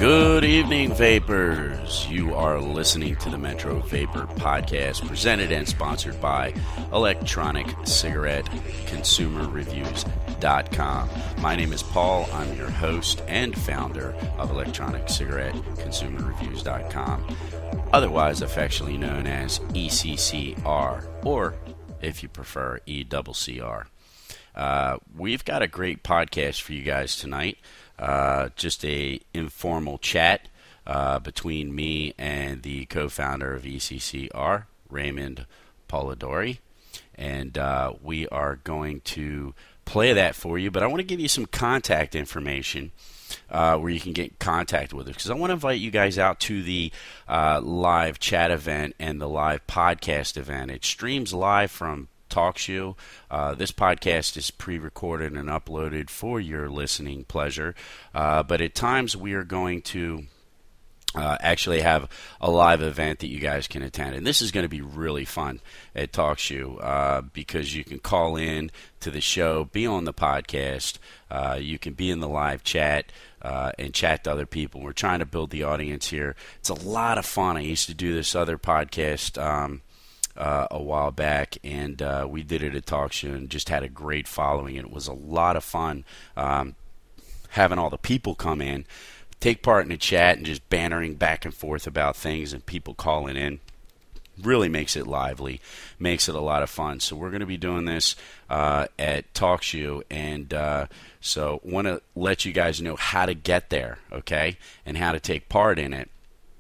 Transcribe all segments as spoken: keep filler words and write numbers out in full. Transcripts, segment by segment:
Good evening, Vapors. You are listening to the Metro Vapor Podcast, presented and sponsored by Electronic Cigarette Consumer Reviews dot com. My name is Paul. I'm your host and founder of Electronic Cigarette Consumer Reviews dot com, otherwise affectionately known as E C C R, or if you prefer, E C C R. Uh, we've got a great podcast for you guys tonight. Uh, just a informal chat uh, between me and the co-founder of E C C R, Raymond Polidori, and uh, we are going to play that for you. But I want to give you some contact information uh, where you can get in contact with us, because I want to invite you guys out to the uh, live chat event and the live podcast event. It streams live from TalkShoe. Uh, this podcast is pre-recorded and uploaded for your listening pleasure, uh, but at times we are going to uh, actually have a live event that you guys can attend, and this is going to be really fun at TalkShoe uh, because you can call in to the show, be on the podcast, uh, you can be in the live chat uh, and chat to other people. We're trying to build the audience here. It's a lot of fun. I used to do this other podcast um, Uh, a while back, and uh, we did it at TalkShoe and just had a great following, and it was a lot of fun um, having all the people come in, take part in the chat, and just bantering back and forth about things, and people calling in. Really makes it lively, makes it a lot of fun. So we're going to be doing this uh, at TalkShoe, and uh, so want to let you guys know how to get there, okay, and how to take part in it.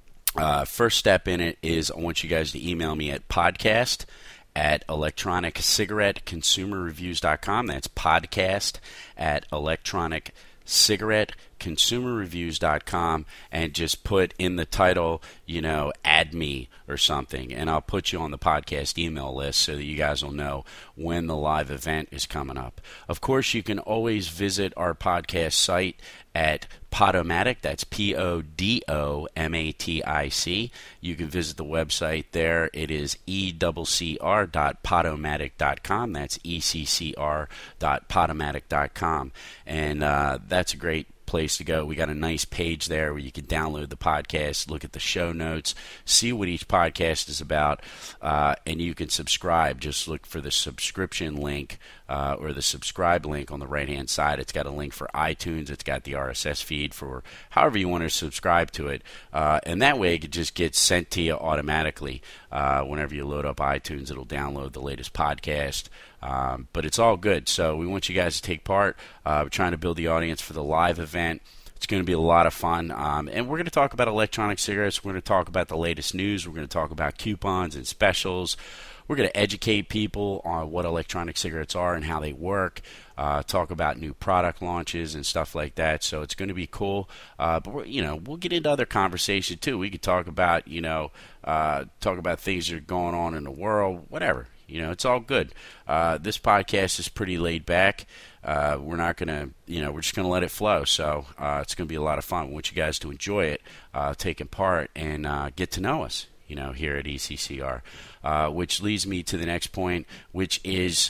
Uh, first step in it is I want you guys to email me at podcast at electronic cigarette consumer reviews dot com. That's podcast at electronic cigarette consumer reviews dot com, and just put in the title, you know, add me or something, and I'll put you on the podcast email list so that you guys will know when the live event is coming up. Of course, you can always visit our podcast site at Podomatic. That's P O D O M A T I C. You can visit the website there. It is E C C R dot podomatic dot com. That's E C C R dot podomatic dot com. And uh, that's a great place to go. We got a nice page there where you can download the podcast, look at the show notes, see what each podcast is about, uh, and you can subscribe. Just look for the subscription link uh, or the subscribe link on the right-hand side. It's got a link for iTunes. It's got the R S S feed for however you want to subscribe to it, uh, and that way it just gets sent to you automatically. Uh, whenever you load up iTunes, it'll download the latest podcast. Um, but it's all good. So we want you guys to take part. Uh, we're trying to build the audience for the live event. It's going to be a lot of fun. Um, and we're going to talk about electronic cigarettes. We're going to talk about the latest news. We're going to talk about coupons and specials. We're going to educate people on what electronic cigarettes are and how they work. Uh, talk about new product launches and stuff like that. So it's going to be cool. Uh, but we're, you know, we'll get into other conversation too. We could talk about, you know, uh, talk about things that are going on in the world, whatever. You know, it's all good. Uh, this podcast is pretty laid back. Uh, we're not going to, you know, we're just going to let it flow. So uh, it's going to be a lot of fun. We want you guys to enjoy it, uh, taking part, and uh, get to know us, you know, here at E C C R. Uh, which leads me to the next point, which is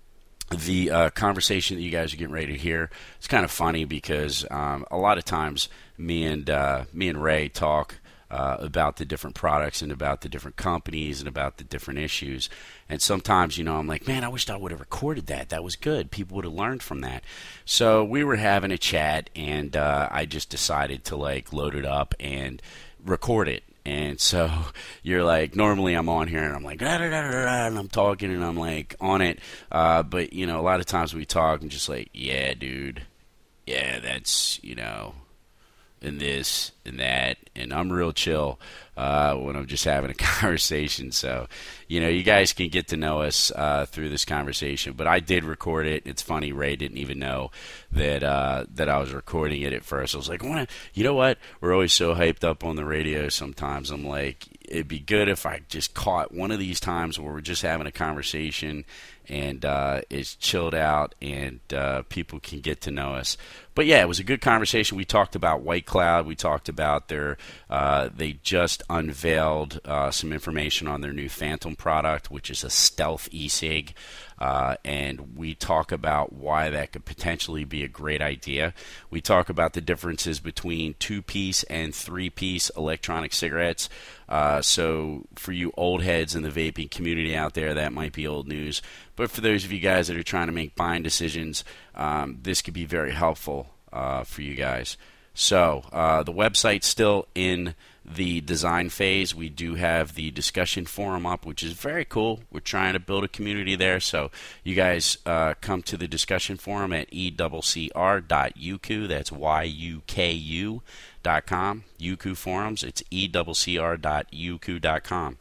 the uh, conversation that you guys are getting ready to hear. It's kind of funny because um, a lot of times me and uh, me and Ray talk Uh, about the different products and about the different companies and about the different issues. And sometimes, you know, I'm like, man, I wish I would have recorded that. That was good. People would have learned from that. So we were having a chat, and uh, I just decided to, like, load it up and record it. And so you're like, normally I'm on here and I'm like, da, da, da, da, da, and I'm talking and I'm like on it. Uh, but, you know, a lot of times we talk and just like, yeah, dude, yeah, that's, you know, and this and that, and I'm real chill uh, when I'm just having a conversation. So, you know, you guys can get to know us uh, through this conversation. But I did record it. It's funny, Ray didn't even know that uh, that I was recording it at first. I was like, "Wanna, you know what? We're always so hyped up on the radio sometimes." I'm like, it'd be good if I just caught one of these times where we're just having a conversation and uh, it's chilled out and uh, people can get to know us. But yeah, it was a good conversation. We talked about White Cloud. We talked about their, uh, they just unveiled uh, some information on their new Phantom product, which is a stealth e-cig. Uh, and we talk about why that could potentially be a great idea. We talk about the differences between two-piece and three-piece electronic cigarettes. Uh, so for you old heads in the vaping community out there, that might be old news. But for those of you guys that are trying to make buying decisions, um, this could be very helpful uh, for you guys. So uh, the website's still in the design phase. We do have the discussion forum up, which is very cool. We're trying to build a community there. So you guys uh, come to the discussion forum at e c c r dot u k u. That's Y U K U dot com. U K U forums. It's e c c r dot u k u dot com.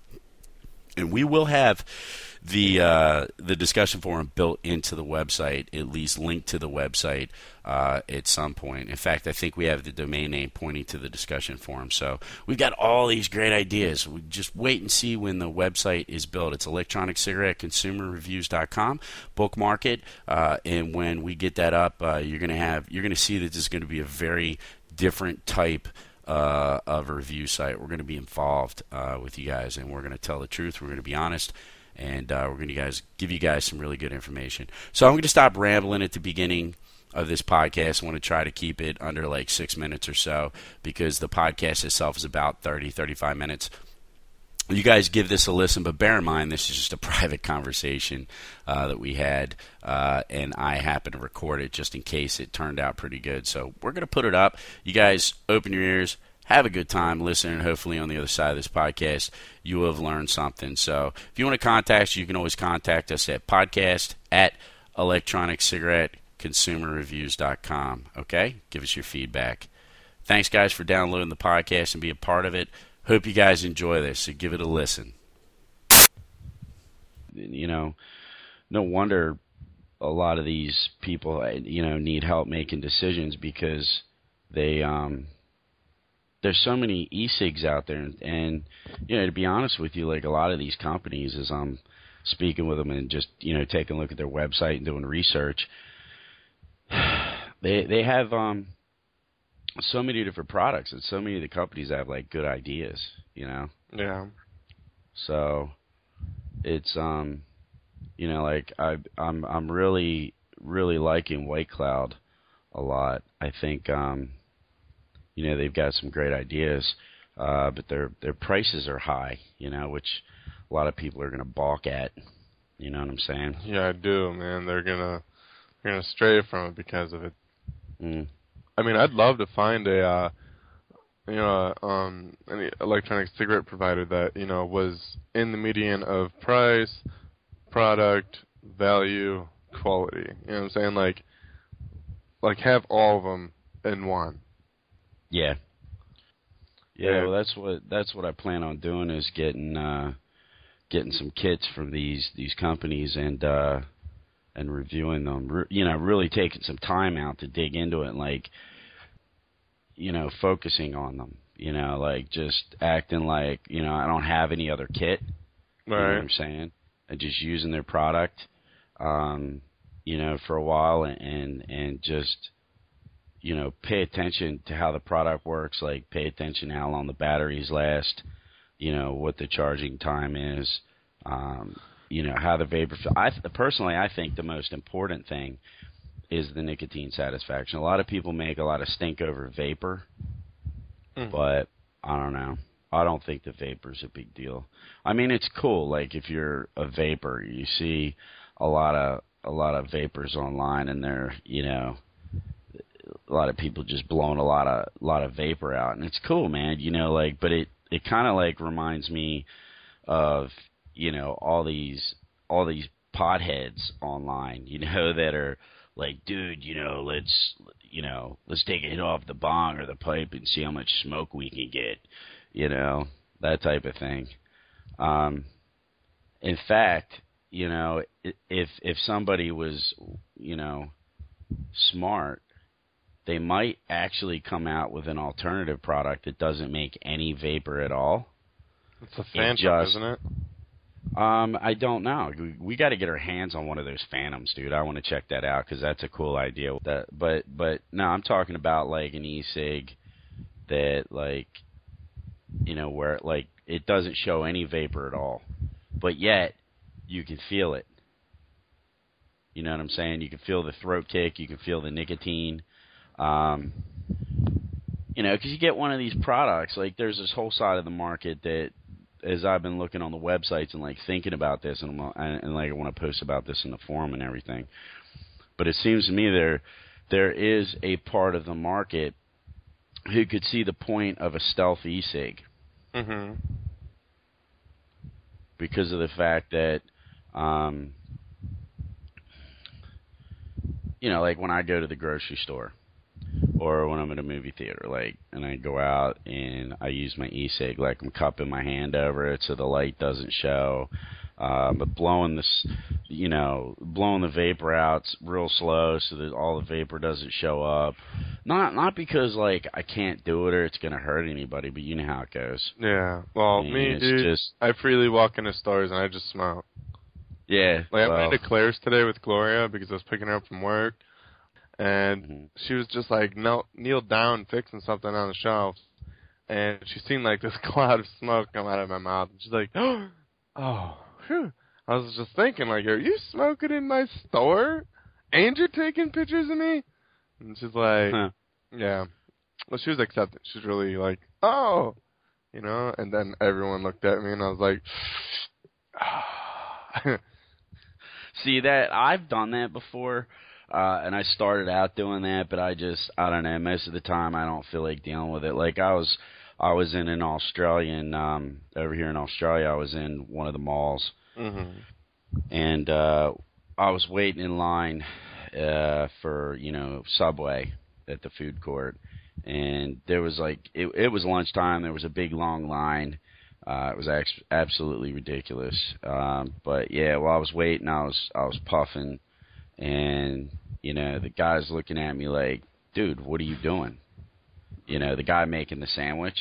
And we will have the uh, the discussion forum built into the website, at least linked to the website uh, at some point. In fact, I think we have the domain name pointing to the discussion forum. So we've got all these great ideas. We just wait and see when the website is built. It's electronic cigarette consumer reviews dot com. Bookmark it, uh, and when we get that up, uh, you're gonna have you're gonna see that this is going to be a very different type Uh, of a review site. We're going to be involved uh, with you guys, and we're going to tell the truth. We're going to be honest, and uh, we're going to guys give you guys some really good information. So I'm going to stop rambling at the beginning of this podcast. I want to try to keep it under like six minutes or so because the podcast itself is about thirty, thirty-five minutes. You guys give this a listen, but bear in mind this is just a private conversation uh, that we had, uh, and I happened to record it just in case it turned out pretty good. So we're going to put it up. You guys open your ears, have a good time listening. Hopefully on the other side of this podcast, you will have learned something. So if you want to contact us, you can always contact us at podcast at electronic cigarette consumer reviews dot com. Okay? Give us your feedback. Thanks, guys, for downloading the podcast and being a part of it. Hope you guys enjoy this, so give it a listen. You know, no wonder a lot of these people, you know, need help making decisions because they, um, there's so many e-cigs out there. And, and, you know, to be honest with you, like a lot of these companies, as I'm speaking with them and just, you know, taking a look at their website and doing research, they they have, um, so many different products, and so many of the companies have like good ideas, you know. Yeah. So it's um, you know, like I I'm I'm really really liking White Cloud a lot. I think um, you know, they've got some great ideas, uh, but their their prices are high, you know, which a lot of people are going to balk at. You know what I'm saying? Yeah, I do, man. They're gonna they're gonna stray from it because of it. Mm. I mean, I'd love to find a, uh, you know, um, any electronic cigarette provider that, you know, was in the median of price, product, value, quality. You know what I'm saying? Like, like have all of them in one. Yeah. Yeah, Yeah. well, that's what that's what I plan on doing is getting uh, getting some kits from these these companies and uh, and reviewing them. Re- you know, really taking some time out to dig into it, and like, you know, focusing on them. You know, like just acting like, you know, I don't have any other kit. You Right. know what I'm saying? And just using their product, um, you know, for a while, and, and and just, you know, pay attention to how the product works. Like, pay attention to how long the batteries last. You know, what the charging time is. Um, you know, how the vapor. I personally, I think the most important thing is the nicotine satisfaction. A lot of people make a lot of stink over vapor, Mm. but I don't know. I don't think the vapor's a big deal. I mean, it's cool. Like, if you're a vapor, you see a lot of a lot of vapors online, and they're, you know, a lot of people just blowing a lot of lot of vapor out, and it's cool, man. You know, like, but it it kind of like reminds me of, you know, all these all these potheads online, you know, that are like, dude, you know, let's you know let's take a hit off the bong or the pipe and see how much smoke we can get, you know, that type of thing. Um, in fact, you know, if if somebody was, you know, smart, they might actually come out with an alternative product that doesn't make any vapor at all. It's a Phantom, just, isn't it? Um, I don't know. We, we got to get our hands on one of those Phantoms, dude. I want to check that out because that's a cool idea. That, but but no, I'm talking about like an e-cig that like, you know, where like it doesn't show any vapor at all, but yet you can feel it. You know what I'm saying? You can feel the throat kick. You can feel the nicotine. Um, you know, because you get one of these products, like there's this whole side of the market that, as I've been looking on the websites and like thinking about this, and, and, and like I want to post about this in the forum and everything. But it seems to me there there is a part of the market who could see the point of a stealth e-cig. Mm-hmm. Because of the fact that, um, you know, like when I go to the grocery store or when I'm at a movie theater, like, and I go out and I use my e-cig, like I'm cupping my hand over it so the light doesn't show, uh, but blowing this, you know, blowing the vapor out real slow so that all the vapor doesn't show up. Not not because like I can't do it or it's gonna hurt anybody, but you know how it goes. Yeah. Well, I mean, me, it's dude, just, I freely walk into stores and I just smoke. yeah. Like well, I went to Claire's today with Gloria because I was picking her up from work, and mm-hmm. she was just like knelt, kneeled down fixing something on the shelf, and she seen like this cloud of smoke come out of my mouth, and she's like, "Oh, whew." I was just thinking, like, are you smoking in my store, and you're taking pictures of me? And she's like, huh. yeah. Well, she was accepting. She's really like, oh, you know. And then everyone looked at me, and I was like, ah. See, that I've done that before, uh, and I started out doing that, but I just, I don't know, most of the time I don't feel like dealing with it. Like I was, I was in an Australian, um, over here in Australia, I was in one of the malls, Mm-hmm. and uh, I was waiting in line uh, for, you know, Subway at the food court, and there was like, it, it was lunchtime, there was a big long line. Uh, it was ex- absolutely ridiculous. Um, but yeah, while I was waiting, I was I was puffing, and you know the guy's looking at me like, "Dude, what are you doing?" You know, the guy making the sandwich,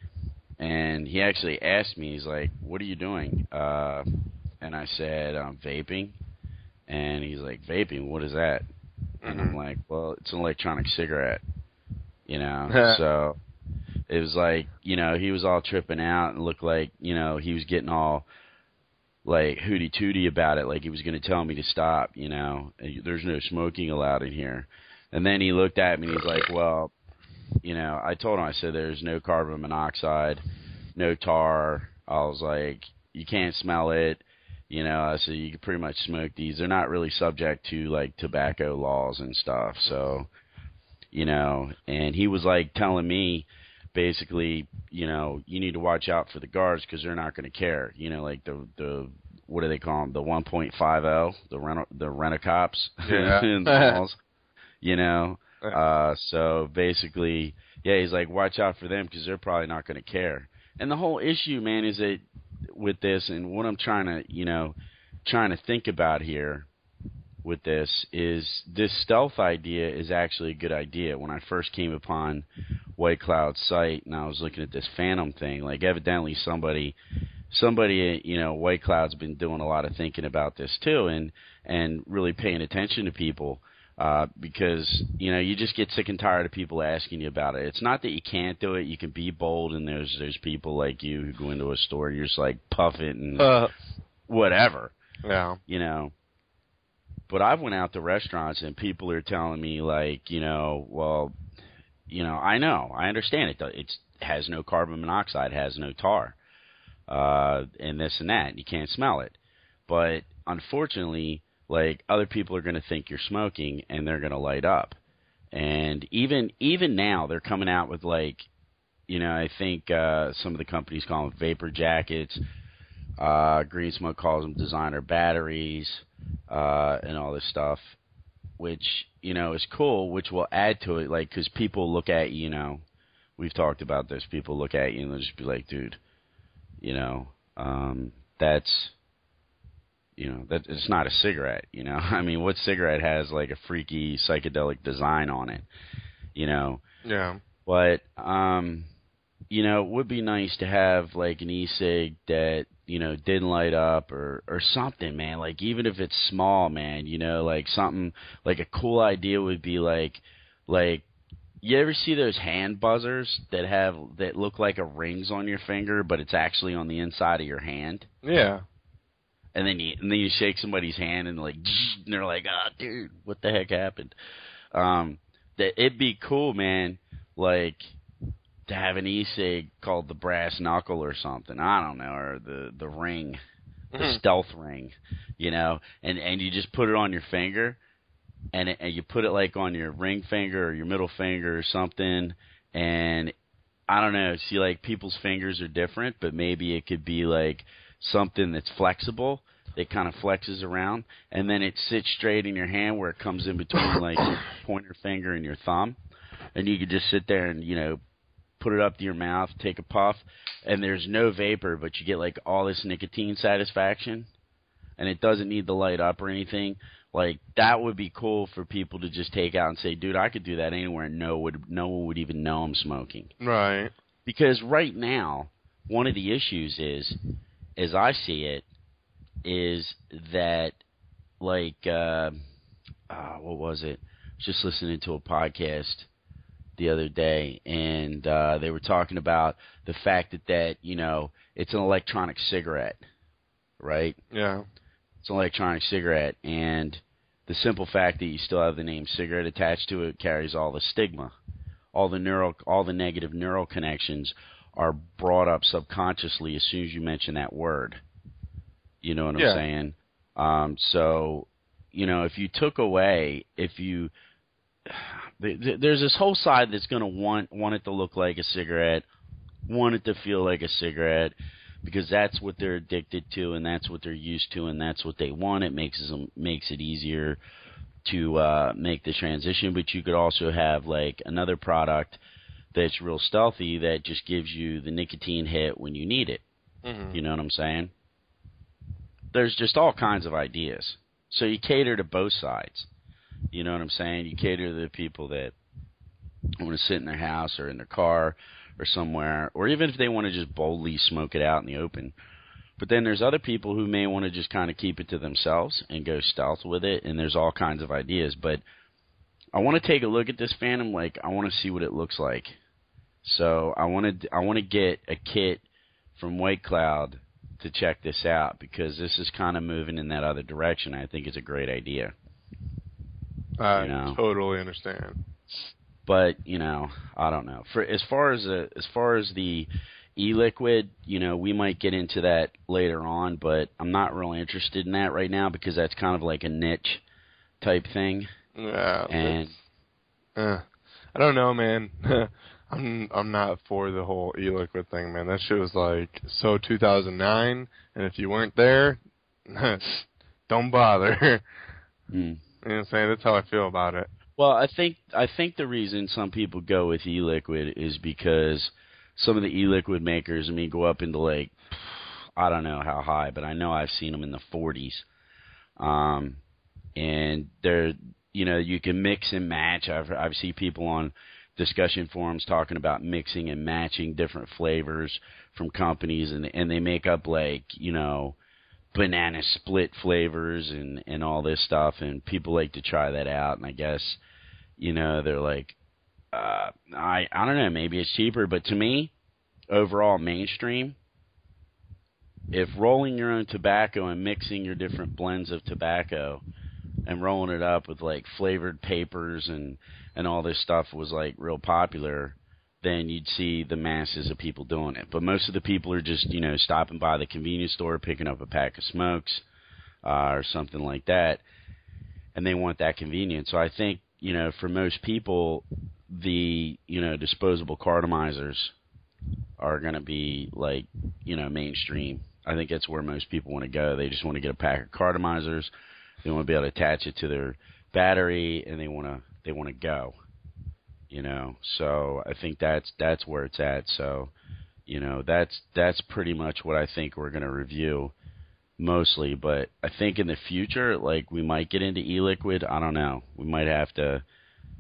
and he actually asked me, he's like, "What are you doing?" Uh, and I said, "I'm vaping," and he's like, "Vaping? What is that?" Mm-hmm. And I'm like, "Well, it's an electronic cigarette," you know, so. It was like, you know, he was all tripping out and looked like, you know, he was getting all, like, hooty-tooty about it, like he was going to tell me to stop, you know. There's no smoking allowed in here. And then he looked at me and he's like, well, you know, I told him, I said, there's no carbon monoxide, no tar. I was like, you can't smell it. You know, I said, you can pretty much smoke these. They're not really subject to, like, tobacco laws and stuff. So, you know, and he was, like, telling me, basically, you know, you need to watch out for the guards because they're not going to care. You know, like the the what do they call them? The one point five oh, the rent the rent-a-cops yeah. in the malls. You know, uh, so basically, yeah, he's like, watch out for them because they're probably not going to care. And the whole issue, man, is that with this, and what I'm trying to, you know, trying to think about here with this is this stealth idea is actually a good idea. When I first came upon White Cloud's site and I was looking at this Phantom thing, like evidently somebody, somebody, you know, White Cloud's been doing a lot of thinking about this too, and and really paying attention to people uh, because you know you just get sick and tired of people asking you about it. It's not that you can't do it; you can be bold, and there's there's people like you who go into a store, you're just like puff it and uh, whatever, yeah, you know. But I've went out to restaurants and people are telling me like, you know, well, you know, I know, I understand it. It has no carbon monoxide, has no tar, uh, and this and that. And you can't smell it. But unfortunately, like other people are going to think you're smoking and they're going to light up. And even even now, they're coming out with like, you know, I think uh, some of the companies call them vapor jackets. Uh, Green Smoke calls them designer batteries. Uh, and all this stuff, which, you know, is cool, which will add to it, like, because people look at you, you know, we've talked about this, people look at you and they'll just be like, dude, you know, um, that's, you know, that it's not a cigarette, you know, I mean, what cigarette has, like, a freaky psychedelic design on it, you know? Yeah. But, um, you know, it would be nice to have like an e-cig that, you know, didn't light up or, or something, man. Like, even if it's small, man, you know, like something, like a cool idea would be like, like, you ever see those hand buzzers that have, that look like a ring's on your finger, but it's actually on the inside of your hand? Yeah. And then you, and then you shake somebody's hand and like, and they're like, oh, dude, what the heck happened? Um, that it'd be cool, man, like, to have an e-cig called the brass knuckle or something. I don't know, or the, the ring, the mm-hmm. stealth ring, you know, and, and you just put it on your finger, and, it, and you put it like on your ring finger or your middle finger or something, and I don't know, see, like, people's fingers are different, but maybe it could be like something that's flexible, that kind of flexes around, and then it sits straight in your hand where it comes in between like your pointer finger and your thumb, and you could just sit there and, you know, put it up to your mouth, take a puff, and there's no vapor, but you get like all this nicotine satisfaction, and it doesn't need to light up or anything. Like, that would be cool for people to just take out and say, dude, I could do that anywhere, and no, would, no one would even know I'm smoking. Right. Because right now, one of the issues is, as I see it, is that, like, uh, uh, what was it? I was just listening to a podcast the other day, and uh, they were talking about the fact that, that, you know, it's an electronic cigarette, right? Yeah. It's an electronic cigarette, and the simple fact that you still have the name cigarette attached to it carries all the stigma. All the neural, all the negative neural connections are brought up subconsciously as soon as you mention that word. You know what yeah. I'm saying? Um, so, you know, if you took away, if you, there's this whole side that's going to want want it to look like a cigarette, want it to feel like a cigarette, because that's what they're addicted to, and that's what they're used to, and that's what they want. It makes them makes it easier to uh, make the transition. But you could also have like another product that's real stealthy that just gives you the nicotine hit when you need it. Mm-hmm. You know what I'm saying? There's just all kinds of ideas. So you cater to both sides. You know what I'm saying? You cater to the people that want to sit in their house or in their car or somewhere, or even if they want to just boldly smoke it out in the open. But then there's other people who may want to just kind of keep it to themselves and go stealth with it, and there's all kinds of ideas. But I want to take a look at this Phantom. Like, I want to see what it looks like. So I want to I want to get a kit from White Cloud to check this out, because this is kind of moving in that other direction. I think it's a great idea. I you know? totally understand. But, you know, I don't know. For as far as the, as far as the e-liquid, you know, we might get into that later on, but I'm not really interested in that right now, because that's kind of like a niche type thing. Yeah. And uh, I don't know, man. I'm I'm not for the whole e-liquid thing, man. That shit was like so two thousand nine, and if you weren't there, don't bother. Mm. You know what I'm saying? That's how I feel about it. Well, I think I think the reason some people go with e-liquid is because some of the e-liquid makers, I mean, go up into like, I don't know how high, but I know I've seen them in the forties. Um, and they're, you know, you can mix and match. I've I've seen people on discussion forums talking about mixing and matching different flavors from companies, and and they make up like, you know, banana split flavors and, and all this stuff, and people like to try that out, and I guess, you know, they're like, uh, I I don't know, maybe it's cheaper, but to me, overall mainstream, if rolling your own tobacco and mixing your different blends of tobacco and rolling it up with like flavored papers and, and all this stuff was like real popular, then you'd see the masses of people doing it. But most of the people are just, you know, stopping by the convenience store, picking up a pack of smokes uh, or something like that, and they want that convenience. So I think, you know, for most people, the, you know, disposable cartomizers are going to be like, you know, mainstream. I think that's where most people want to go. They just want to get a pack of cartomizers. They want to be able to attach it to their battery, and they want to they want to go. You know, so I think that's that's where it's at. So, you know, that's that's pretty much what I think we're going to review mostly. But I think in the future, like, we might get into e-liquid. I don't know. We might have to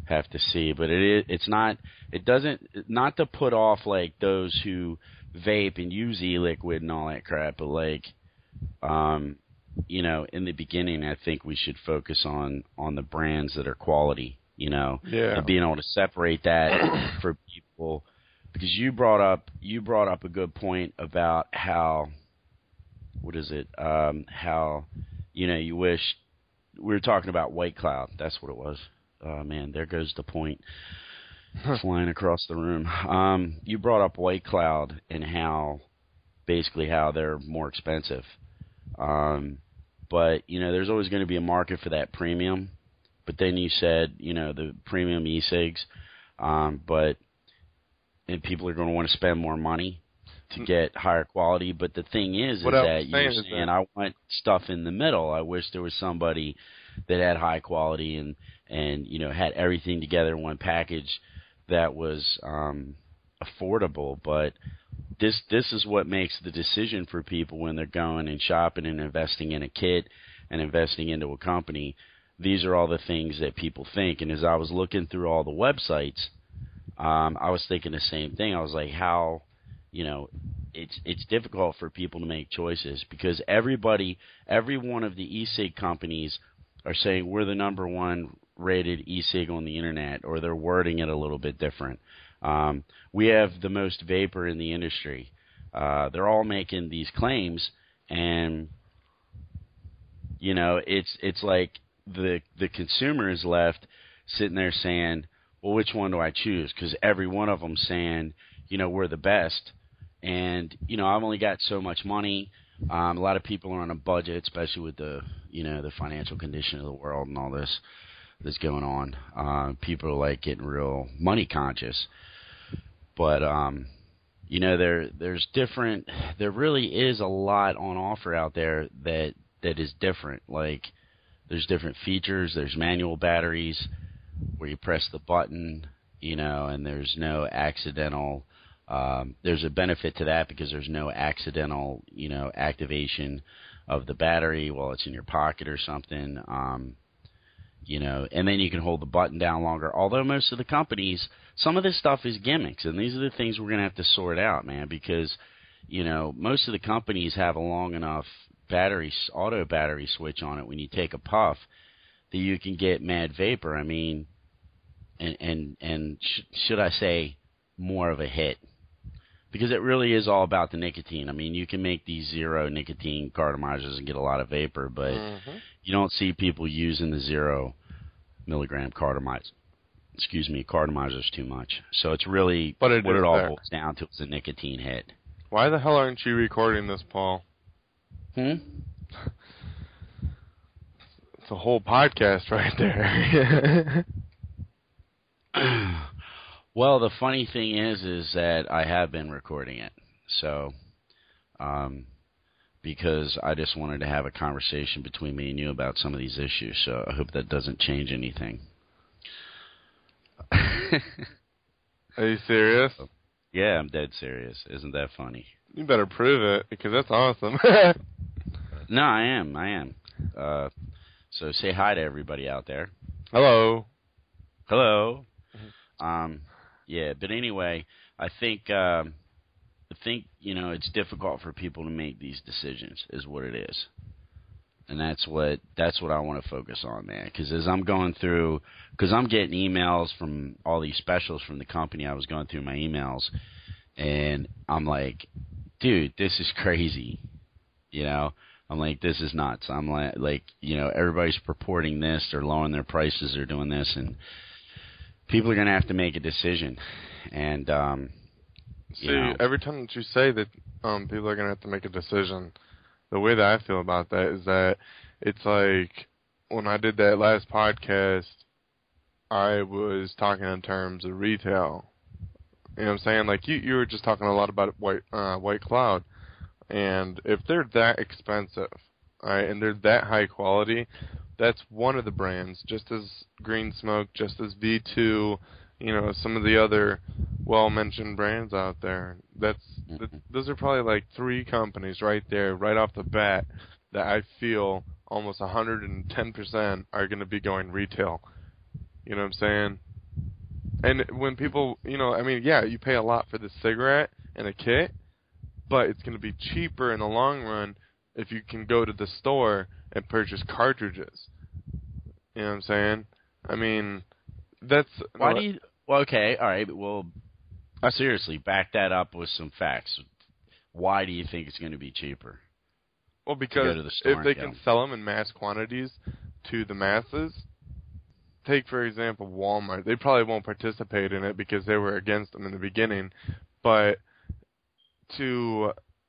have to see. But it is, it's not, it doesn't, not to put off like those who vape and use e-liquid and all that crap, but like, um, you know, in the beginning, I think we should focus on, on the brands that are quality, you know, yeah. and being able to separate that for people. Because you brought up, you brought up a good point about how, what is it, um, how, you know, you wish, we were talking about White Cloud. That's what it was. Oh, man, there goes the point flying across the room. Um, you brought up White Cloud and how, basically how they're more expensive. Um, but, you know, there's always going to be a market for that premium. But then you said, you know, the premium e-cigs, um, but and people are going to want to spend more money to get higher quality. But the thing is, is that you're saying, I want stuff in the middle. I wish there was somebody that had high quality and, and you know, had everything together in one package that was um, affordable. But this this is what makes the decision for people when they're going and shopping and investing in a kit and investing into a company. These are all the things that people think. And as I was looking through all the websites, Um, I was thinking the same thing. I was like, how, you know, it's it's difficult for people to make choices because everybody, every one of the e-cig companies are saying we're the number one rated e-cig on the internet, or they're wording it a little bit different. Um, we have the most vapor in the industry. Uh, they're all making these claims, and you know, it's it's like the the consumer is left sitting there saying, well, which one do I choose? Because every one of them saying, you know, we're the best. And, you know, I've only got so much money. Um, a lot of people are on a budget, especially with the, you know, the financial condition of the world and all this that's going on. Uh, people are, like, getting real money conscious. But, um, you know, there there's different – there really is a lot on offer out there that that is different. Like, there's different features. There's manual batteries where you press the button, you know, and there's no accidental, um, there's a benefit to that because there's no accidental, you know, activation of the battery while it's in your pocket or something, um, you know, and then you can hold the button down longer. Although most of the companies, some of this stuff is gimmicks, and these are the things we're going to have to sort out, man, because, you know, most of the companies have a long enough battery, auto battery switch on it when you take a puff that you can get mad vapor. I mean, and and and sh- should I say more of a hit? Because it really is all about the nicotine. I mean, you can make these zero nicotine cartomizers and get a lot of vapor, but mm-hmm. you don't see people using the zero milligram cartomizer. Excuse me, cartomizers too much. So it's really but it what it all there. boils down to is a nicotine hit. Why the hell aren't you recording this, Paul? Hmm. It's a whole podcast right there. Well, the funny thing is, is that I have been recording it. So, um, because I just wanted to have a conversation between me and you about some of these issues. So I hope that doesn't change anything. Are you serious? Yeah, I'm dead serious. Isn't that funny? You better prove it, because that's awesome. No, I am. I am. Uh, so say hi to everybody out there. Hello. Hello. Um, yeah, but anyway, I think um, I think you know it's difficult for people to make these decisions, is what it is, and that's what that's what I want to focus on, man. Because as I'm going through, because I'm getting emails from all these specials from the company, I was going through my emails, and I'm like, dude, this is crazy, you know. I'm like, this is nuts. I'm like, like, you know, everybody's purporting this, they're lowering their prices, they're doing this, and people are going to have to make a decision. And, um, see, you know, every time that you say that um, people are going to have to make a decision, the way that I feel about that is that it's like when I did that last podcast, I was talking in terms of retail. You know what I'm saying? Like, you, you were just talking a lot about White, uh, White Cloud. And if they're that expensive, right, and they're that high quality, that's one of the brands, just as Green Smoke, just as V two, you know, some of the other well-mentioned brands out there. That's that, those are probably like three companies right there, right off the bat, that I feel almost one hundred ten percent are going to be going retail. You know what I'm saying? And when people, you know, I mean, yeah, you pay a lot for the cigarette and a kit, but it's going to be cheaper in the long run if you can go to the store and purchase cartridges. You know what I'm saying? I mean, that's... Why do you... Well, okay, all right, well, uh, seriously, back that up with some facts. Why do you think it's going to be cheaper? Well, because to the store if they can can sell them in mass quantities to the masses... Take, for example, Walmart. They probably won't participate in it because they were against them in the beginning. But to,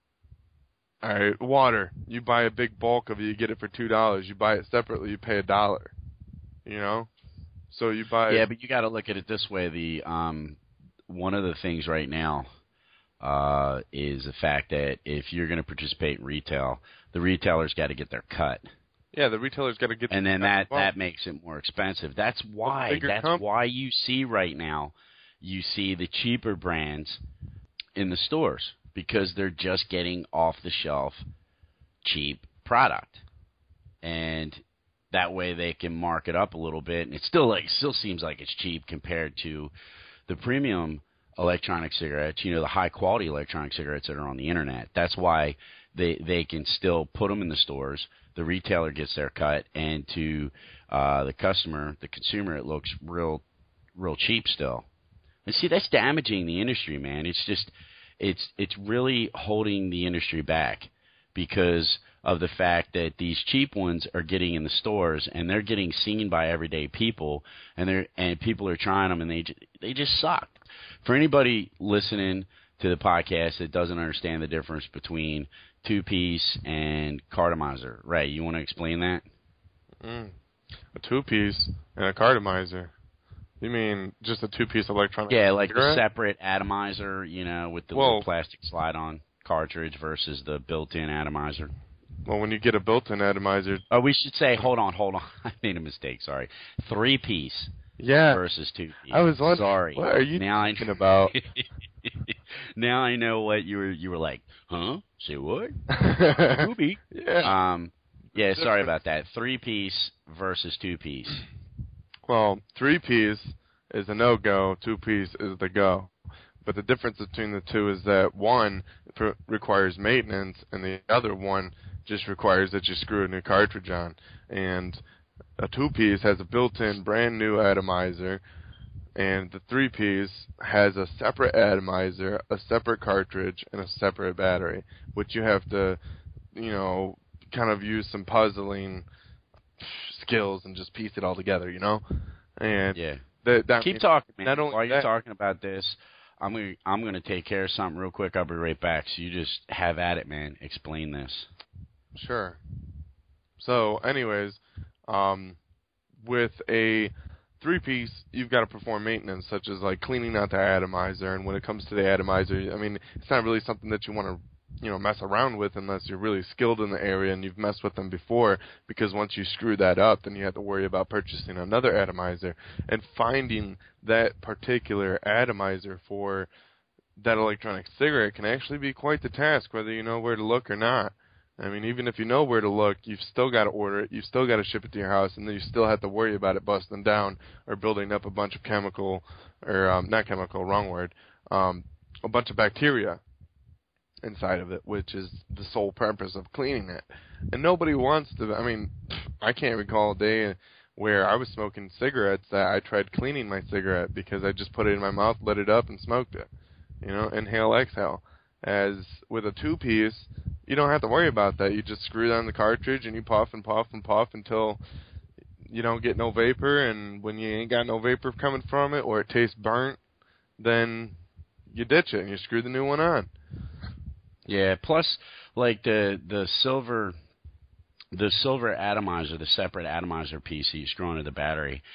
all right, water. You buy a big bulk of it, you get it for two dollars. You buy it separately, you pay a dollar. You know? So you buy... Yeah, but you got to look at it this way. The um, one of the things right now uh, is the fact that if you're going to participate in retail, the retailer's got to get their cut. Yeah, the retailer's got to get... And then that, well. that makes it more expensive. That's why that's comp- why you see right now, you see the cheaper brands in the stores because they're just getting off-the-shelf cheap product. And that way they can mark it up a little bit. And it still, like, still seems like it's cheap compared to the premium electronic cigarettes, you know, the high-quality electronic cigarettes that are on the Internet. That's why they they can still put them in the stores. The retailer gets their cut, and to uh, the customer, the consumer, it looks real, real cheap still. And see, that's damaging the industry, man. It's just, it's it's really holding the industry back because of the fact that these cheap ones are getting in the stores and they're getting seen by everyday people, and they're and people are trying them, and they they just suck. For anybody listening to the podcast that doesn't understand the difference between two-piece and cartomizer, Ray, you want to explain that? Mm. A two-piece and a cartomizer. You mean just a two-piece electronic Yeah, like cigarette? the separate atomizer, you know, with the well, little plastic slide-on cartridge versus the built-in atomizer. Well, when you get a built-in atomizer... Oh, we should say, hold on, hold on. I made a mistake, sorry. Three-piece yeah. versus two-piece. I was wondering, sorry. What are you now thinking I... about? Now I know what you were. You were like, huh? Say what? Movie. Yeah. Um. Yeah. Sorry about that. Three piece versus two piece. Well, three piece is a no go. Two piece is the go. But the difference between the two is that one pr- requires maintenance, and the other one just requires that you screw a new cartridge on. And a two piece has a built-in brand new atomizer. And the three-piece has a separate atomizer, a separate cartridge, and a separate battery, which you have to, you know, kind of use some puzzling skills and just piece it all together, you know? And yeah. That, that Keep means, talking, man. Not only While that, you're talking about this, I'm going I'm going to take care of something real quick. I'll be right back. So you just have at it, man. Explain this. Sure. So, anyways, um, with a three-piece, you've got to perform maintenance, such as like cleaning out the atomizer. And when it comes to the atomizer, I mean, it's not really something that you want to, you know, mess around with unless you're really skilled in the area and you've messed with them before. Because once you screw that up, then you have to worry about purchasing another atomizer and finding that particular atomizer for that electronic cigarette can actually be quite the task, whether you know where to look or not. I mean, even if you know where to look, you've still got to order it, you've still got to ship it to your house, and then you still have to worry about it busting down or building up a bunch of chemical, or um, not chemical, wrong word, um, a bunch of bacteria inside of it, which is the sole purpose of cleaning it. And nobody wants to, I mean, I can't recall a day where I was smoking cigarettes that I tried cleaning my cigarette because I just put it in my mouth, lit it up, and smoked it. You know, inhale, exhale. As with a two-piece, you don't have to worry about that. You just screw down the cartridge and you puff and puff and puff until you don't get no vapor. And when you ain't got no vapor coming from it or it tastes burnt, then you ditch it and you screw the new one on. Yeah. Plus, like the the silver, the silver atomizer, the separate atomizer piece that you screw onto the battery.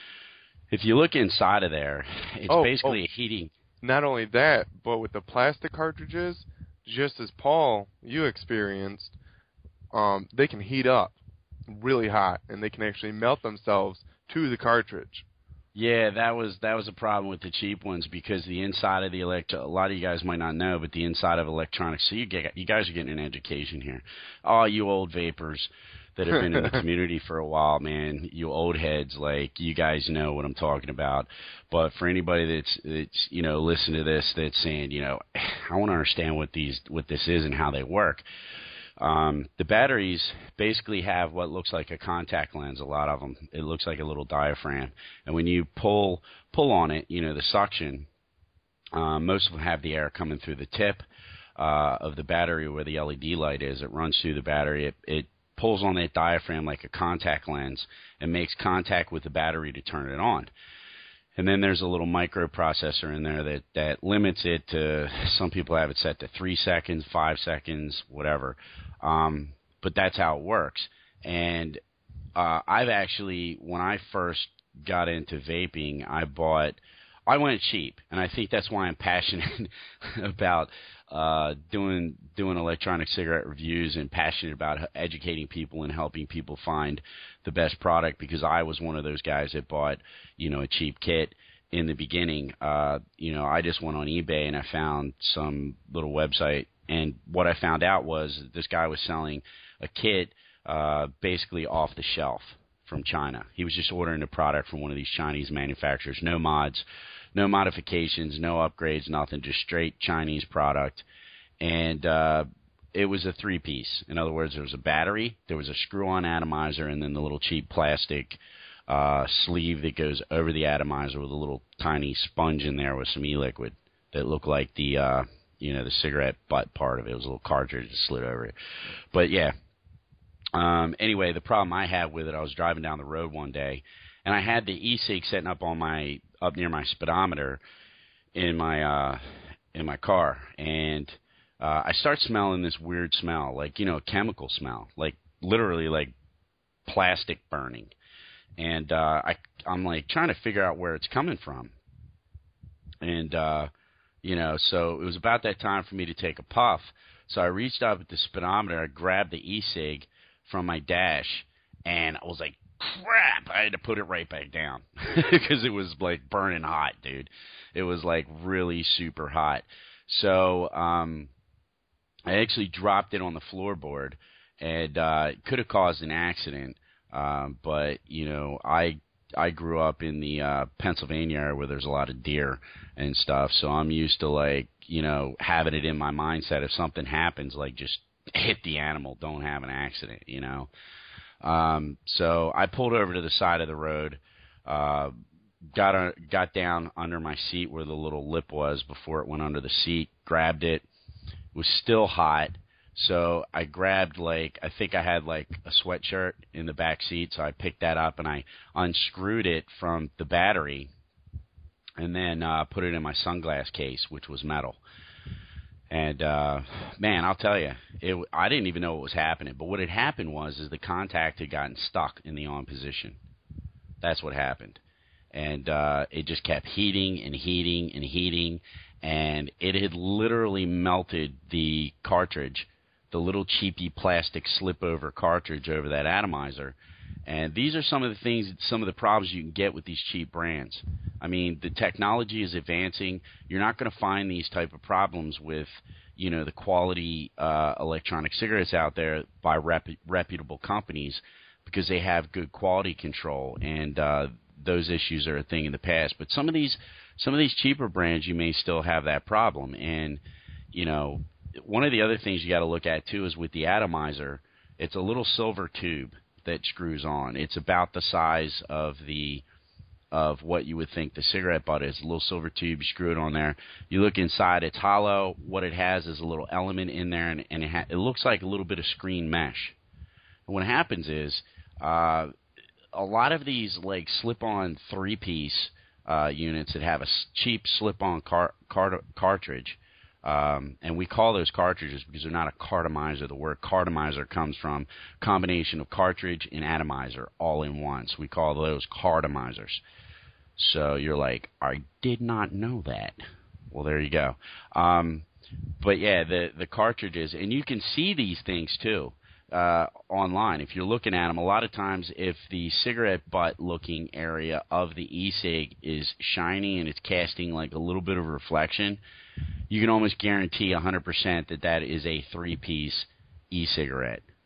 If you look inside of there, it's oh, basically oh. a heating. Not only that, but with the plastic cartridges, just as Paul, you experienced, um, they can heat up really hot, and they can actually melt themselves to the cartridge. Yeah, that was that was a problem with the cheap ones because the inside of the electro. A lot of you guys might not know, but the inside of electronics. So you get you guys are getting an education here. All you old vapors, that have been in the community for a while, man, you old heads, like, you guys know what I'm talking about. But for anybody that's, that's you know, listen to this, that's saying, you know, I want to understand what these, what this is and how they work. Um, the batteries basically have what looks like a contact lens. A lot of them, it looks like a little diaphragm. And when you pull, pull on it, you know, the suction, um, most of them have the air coming through the tip uh, of the battery where the L E D light is. It runs through the battery. It, it pulls on that diaphragm like a contact lens and makes contact with the battery to turn it on. And then there's a little microprocessor in there that, that limits it to, some people have it set to three seconds, five seconds, whatever. Um, but that's how it works. And uh, I've actually, when I first got into vaping, I bought, I went cheap. And I think that's why I'm passionate about uh, doing doing electronic cigarette reviews and passionate about educating people and helping people find the best product, because I was one of those guys that bought, you know, a cheap kit in the beginning. Uh, you know, I just went on eBay and I found some little website, and what I found out was this guy was selling a kit uh, basically off the shelf from China. He was just ordering a product from one of these Chinese manufacturers, no mods, no modifications, no upgrades, nothing, just straight Chinese product. And uh, it was a three-piece. In other words, there was a battery, there was a screw-on atomizer, and then the little cheap plastic uh, sleeve that goes over the atomizer with a little tiny sponge in there with some e-liquid that looked like the, uh, you know, the cigarette butt part of it. It was a little cartridge that slid over it. But, yeah. Um, anyway, the problem I had with it, I was driving down the road one day, and I had the e-cig setting up on my up near my speedometer in my uh, in my car, and uh, I start smelling this weird smell, like, you know, a chemical smell, like literally like plastic burning, and uh, I I'm like trying to figure out where it's coming from, and uh, you know, so it was about that time for me to take a puff, so I reached up at the speedometer, I grabbed the e-cig from my dash, and I was like, crap, I had to put it right back down because it was like burning hot, dude. It was like really super hot. So um, I actually dropped it on the floorboard, and uh, it could have caused an accident. Um, but, you know, I I grew up in the uh, Pennsylvania area where there's a lot of deer and stuff. So I'm used to, like, you know, having it in my mindset, if something happens, like, just hit the animal, don't have an accident, you know. Um, so I pulled over to the side of the road, uh, got a, got down under my seat where the little lip was before it went under the seat, grabbed it. It was still hot, so I grabbed, like, I think I had like a sweatshirt in the back seat, so I picked that up and I unscrewed it from the battery and then uh, put it in my sunglass case, which was metal. And, uh, man, I'll tell you, it, I didn't even know what was happening. But what had happened was is the contact had gotten stuck in the on position. That's what happened. And uh, it just kept heating and heating and heating. And it had literally melted the cartridge, the little cheapy plastic slip-over cartridge over that atomizer. And these are some of the things, some of the problems you can get with these cheap brands. I mean, the technology is advancing. You're not going to find these type of problems with, you know, the quality uh, electronic cigarettes out there by rep- reputable companies because they have good quality control, and uh, those issues are a thing in the past. But some of these, some of these cheaper brands, you may still have that problem. And, you know, one of the other things you got to look at too is with the atomizer, it's a little silver tube that screws on. It's about the size of the of what you would think the cigarette butt is. A little silver tube, you screw it on there. You look inside, it's hollow. What it has is a little element in there, and, and it, ha- it looks like a little bit of screen mesh. And what happens is uh, a lot of these like slip-on three-piece uh, units that have a cheap slip-on car- car- cartridge, Um, and we call those cartridges because they're not a cartomizer. The word cartomizer comes from combination of cartridge and atomizer all in one. So we call those cartomizers. So you're like, I did not know that. Well, there you go. Um, but yeah, the the cartridges, and you can see these things too uh, online. If you're looking at them, a lot of times if the cigarette butt looking area of the e-cig is shiny and it's casting like a little bit of reflection, you can almost guarantee one hundred percent that that is a three-piece e-cigarette.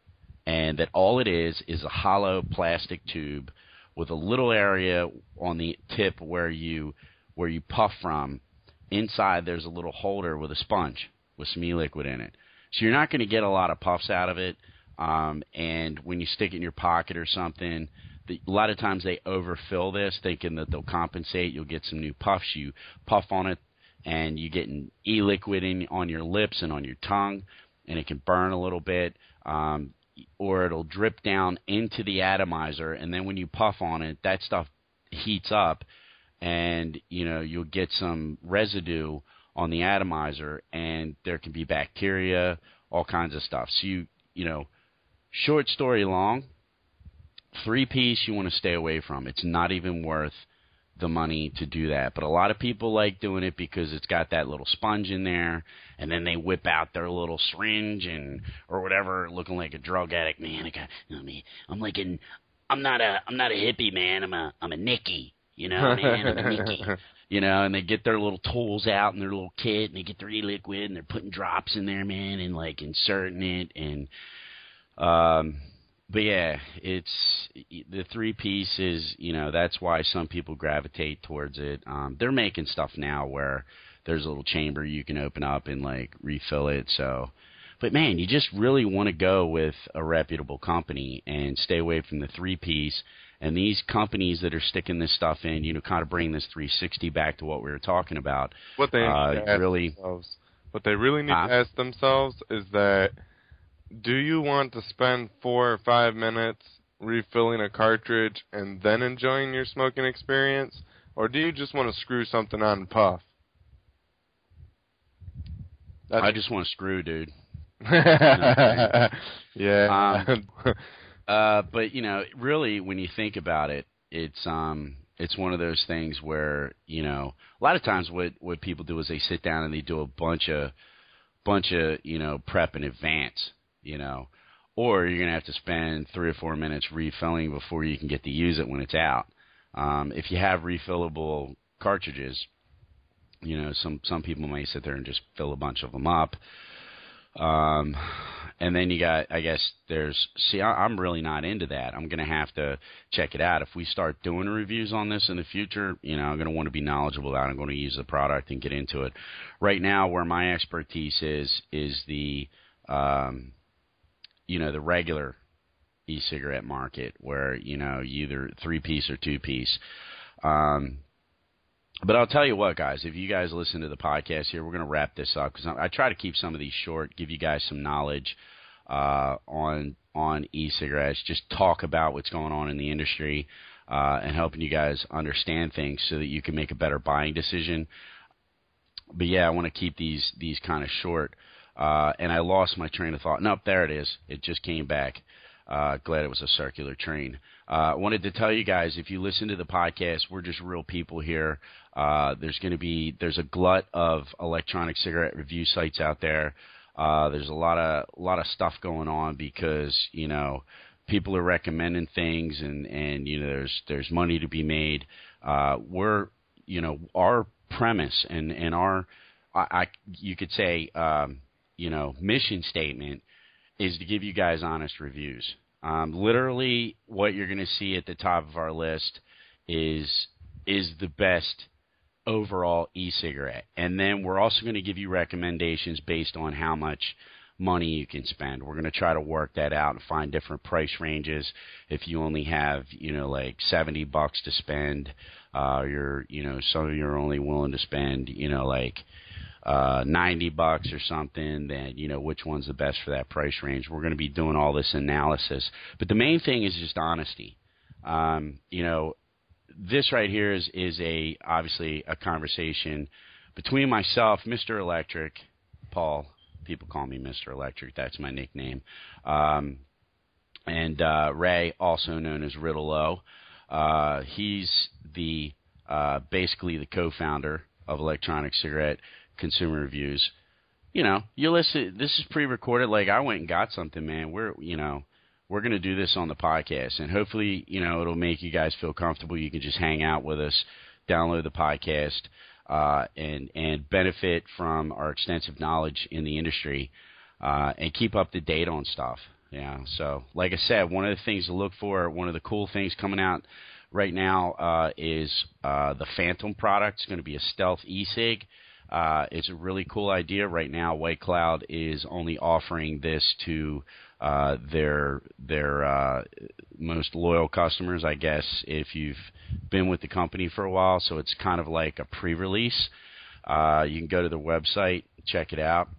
and that all it is is a hollow plastic tube with a little area on the tip where you where you puff from. Inside there's a little holder with a sponge with some e-liquid in it. So you're not going to get a lot of puffs out of it, um, and when you stick it in your pocket or something, the, a lot of times they overfill this thinking that they'll compensate. You'll get some new puffs. You puff on it, and you get an e-liquid in on your lips and on your tongue, and it can burn a little bit, um, or it'll drip down into the atomizer, and then when you puff on it, that stuff heats up, and you know you'll get some residue on the atomizer, and there can be bacteria, all kinds of stuff. So you you know, short story long, three-piece you want to stay away from. It's not even worth the money to do that. But a lot of people like doing it because it's got that little sponge in there, and then they whip out their little syringe and or whatever, looking like a drug addict. Man, I got, I mean, I'm like an, I'm not a, I'm not a hippie, man. I'm a, I'm a Nicky, you know, man. I'm a Nicky, you know. And they get their little tools out and their little kit, and they get their e-liquid, and they're putting drops in there, man, and like inserting it, and um. But yeah, it's the three piece is, you know, that's why some people gravitate towards it. Um, they're making stuff now where there's a little chamber you can open up and like refill it. So, but man, you just really want to go with a reputable company and stay away from the three piece. And these companies that are sticking this stuff in, you know, kind of bring this three sixty back to what we were talking about. What they uh, need to ask really, themselves, what they really need uh, to ask themselves is that, do you want to spend four or five minutes refilling a cartridge and then enjoying your smoking experience, or do you just want to screw something on and puff? That's I just want to screw, dude. Yeah. Um, uh, but you know, really, when you think about it, it's um, it's one of those things where, you know, a lot of times what what people do is they sit down and they do a bunch of bunch of you know prep in advance. You know, or you're going to have to spend three or four minutes refilling before you can get to use it when it's out. Um, if you have refillable cartridges, you know, some, some people may sit there and just fill a bunch of them up. Um, and then you got, I guess there's, see, I, I'm really not into that. I'm going to have to check it out. If we start doing reviews on this in the future, you know, I'm going to want to be knowledgeable about it. I'm going to use the product and get into it. Right now, where my expertise is, is the, um, you know, the regular e-cigarette market where, you know, either three-piece or two-piece. Um, but I'll tell you what, guys, if you guys listen to the podcast here, we're going to wrap this up because I, I try to keep some of these short, give you guys some knowledge uh, on on e-cigarettes, just talk about what's going on in the industry uh, and helping you guys understand things so that you can make a better buying decision. But, yeah, I want to keep these these kind of short. Uh, and I lost my train of thought. Nope, there it is. It just came back. Uh, glad it was a circular train. I uh, wanted to tell you guys, if you listen to the podcast, we're just real people here. Uh, there's going to be there's a glut of electronic cigarette review sites out there. Uh, there's a lot of a lot of stuff going on because you know people are recommending things, and, and you know there's there's money to be made. Uh, we're you know our premise and and our I, I you could say. Um, you know, mission statement is to give you guys honest reviews. Um, literally what you're going to see at the top of our list is is the best overall e-cigarette. And then we're also going to give you recommendations based on how much money you can spend. We're going to try to work that out and find different price ranges. If you only have, you know, like seventy bucks to spend, uh, you're, you know, some of you are only willing to spend, you know, like Uh, ninety bucks or something, then, you know, which one's the best for that price range. We're going to be doing all this analysis. But the main thing is just honesty. Um, you know, this right here is, is a obviously a conversation between myself, Mister Electric, Paul. People call me Mister Electric. That's my nickname. Um, and uh, Ray, also known as Riddle O. Uh, he's the uh, basically the co-founder of Electronic Cigarette Consumer Reviews. You know, you listen. This is pre-recorded. Like I went and got something, man. We're, you know, we're gonna do this on the podcast, and hopefully, you know, it'll make you guys feel comfortable. You can just hang out with us, download the podcast, uh, and and benefit from our extensive knowledge in the industry, uh, and keep up to date on stuff. Yeah. So, like I said, one of the things to look for, one of the cool things coming out right now uh, is uh, the Phantom product. It's going to be a stealth e-cig. Uh, it's a really cool idea. Right now, White Cloud is only offering this to uh, their their uh, most loyal customers, I guess, if you've been with the company for a while. So it's kind of like a pre-release. Uh, you can go to their website, check it out.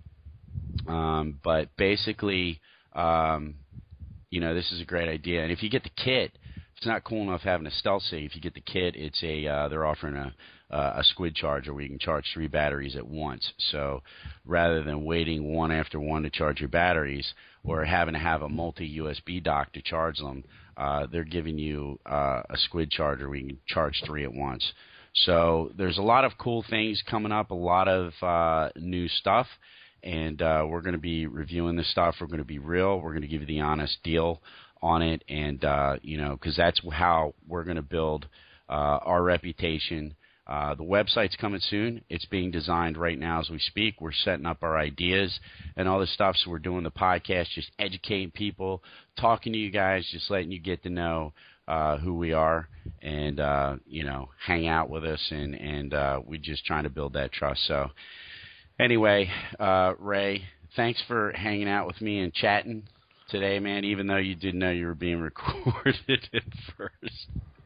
Um, but basically, um, you know, this is a great idea. And if you get the kit, it's not cool enough having a stealth sig. If you get the kit, it's a uh, they're offering a uh, a squid charger where you can charge three batteries at once. So rather than waiting one after one to charge your batteries or having to have a multi-U S B dock to charge them, uh, they're giving you uh, a squid charger where you can charge three at once. So there's a lot of cool things coming up, a lot of uh, new stuff, and uh, we're going to be reviewing this stuff. We're going to be real. We're going to give you the honest deal on it, and uh, you know, because that's how we're going to build uh, our reputation. Uh, the website's coming soon. It's being designed right now as we speak. We're setting up our ideas and all this stuff. So we're doing the podcast, just educating people, talking to you guys, just letting you get to know uh, who we are, and uh, you know, hang out with us, and and uh, we're just trying to build that trust. So anyway, uh, Ray, thanks for hanging out with me and chatting today, man, even though you didn't know you were being recorded at first.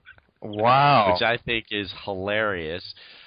Wow. Which I think is hilarious.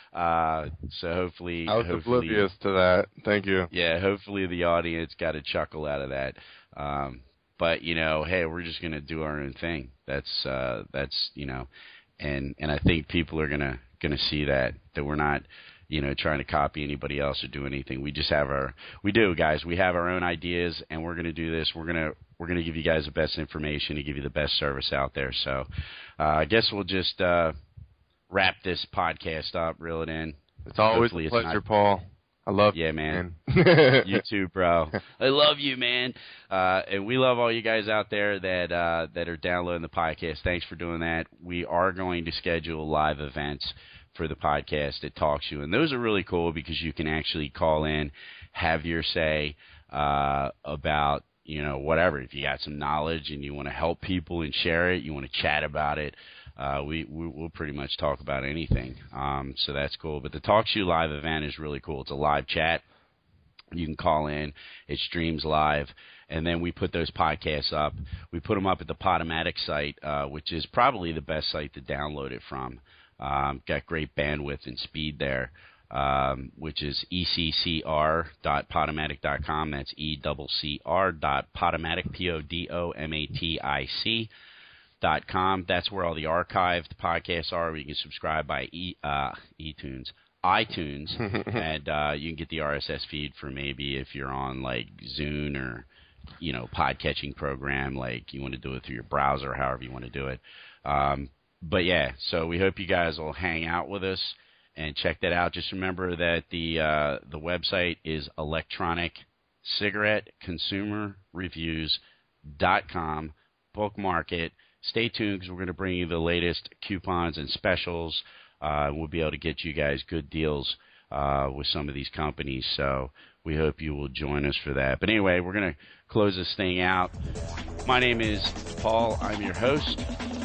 Uh, so hopefully... I was hopefully, oblivious to that. Thank you. Yeah, hopefully the audience got a chuckle out of that. Um, but, you know, hey, we're just going to do our own thing. That's, uh, that's you know, and, and I think people are going to gonna see that, that we're not... you know, trying to copy anybody else or do anything. We just have our, we do, guys. We have our own ideas, and we're going to do this. We're going to, we're going to give you guys the best information to give you the best service out there. So, uh, I guess we'll just uh, wrap this podcast up, reel it in. It's always Hopefully a pleasure, it's not, Paul. I love yeah, you, man. man. You too, bro. I love you, man. Uh, and we love all you guys out there that uh, that are downloading the podcast. Thanks for doing that. We are going to schedule live events for the podcast at TalkShoe, and those are really cool because you can actually call in, have your say uh, about, you know, whatever. If you got some knowledge and you want to help people and share it, you want to chat about it, uh, we, we we'll pretty much talk about anything. Um, so that's cool. But the TalkShoe live event is really cool. It's a live chat. You can call in. It streams live. And then we put those podcasts up. We put them up at the Podomatic site, uh, which is probably the best site to download it from. Um, got great bandwidth and speed there, um, which is e c c r dot podomatic dot com. That's E C C R dot podomatic, P O D O M A T I C dot com. That's where all the archived podcasts are. Where you can subscribe by e, uh, eTunes, iTunes, and uh, you can get the R S S feed for maybe if you're on like Zune or, you know, pod catching program, like you want to do it through your browser, however you want to do it. Um, But, yeah, so we hope you guys will hang out with us and check that out. Just remember that the uh, the website is electronic cigarette consumer reviews dot com. Bookmark it. Stay tuned because we're going to bring you the latest coupons and specials. Uh, we'll be able to get you guys good deals uh, with some of these companies. So we hope you will join us for that. But anyway, we're going to close this thing out. My name is Paul. I'm your host.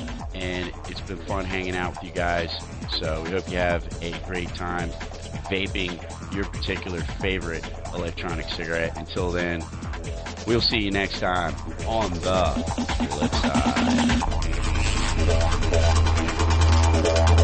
And it's been fun hanging out with you guys. So we hope you have a great time vaping your particular favorite electronic cigarette. Until then, we'll see you next time on the flip side.